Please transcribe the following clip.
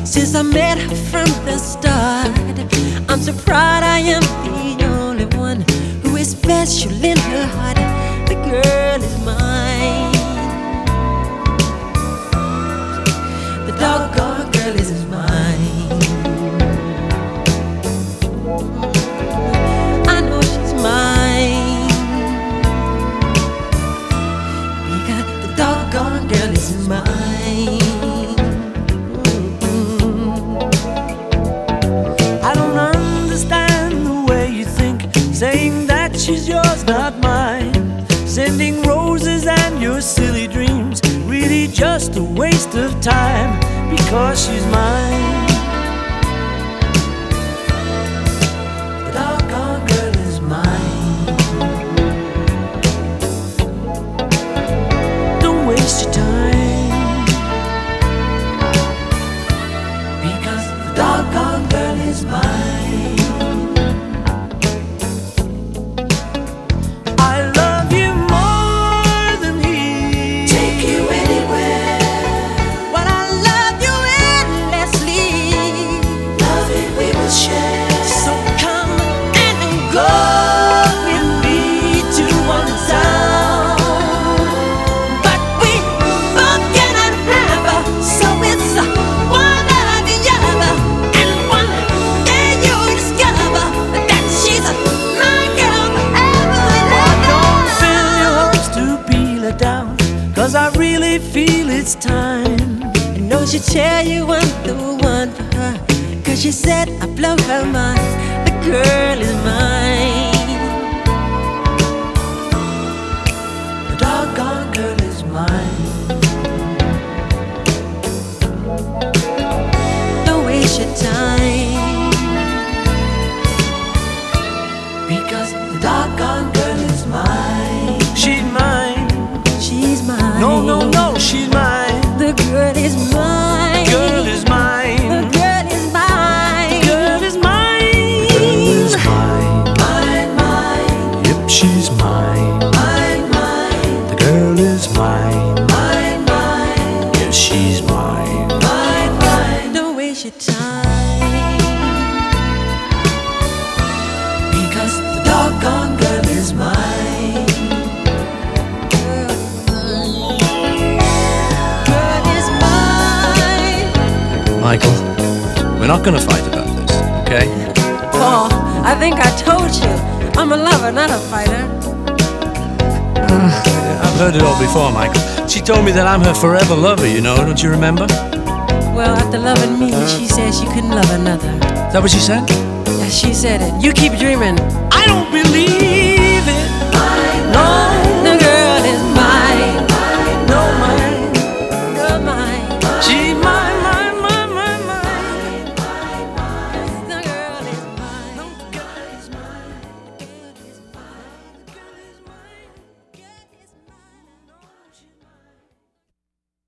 since I met her from the start. I'm so proud I am the only one who is special in her heart. The girl is mine. The doggone girl is mine. I know she's mine, because the doggone girl is mine. I don't understand the way you think, saying that she's yours, not mine. Sending roses and your silly dreams, really just a waste of time, because she's mine. The doggone girl is mine. Don't waste your time, because the doggone girl is mine. I love you more than he. Take you anywhere. But I love you endlessly. Love it we will share. So come and go with me to one town. But we both cannot have her, so it's one or the other. And one day you'll discover that she's my girl forever and Don't fill your ever. hopes to be let down, 'cause I really feel it's time. I know she'll tell you I'm the one for her, 'cause she said I blow her mind. The girl is mine. The doggone girl is mine. Don't waste your time, Because the doggone girl is mine. She's mine. she's mine. No, no, no, she's mine. The girl is mine. Girl is The mine. girl is mine. Girl is mine. Girl is mine. Mine, mine, Yep, she's mine. mine, mine, The girl is mine. mine, mine, Yes, she's mine. mine, mine. Don't waste your time, Because the doggone girl is mine. girl is mine. Michael, we're not gonna fight about this, okay? Paul, I think I told you, I'm a lover, not a fighter. I've heard it all before, Michael. She told me that I'm her forever lover, you know, don't you remember? Well, after loving me, she said she couldn't love another. Is that what she said? Yeah, she said it. You keep dreaming. I don't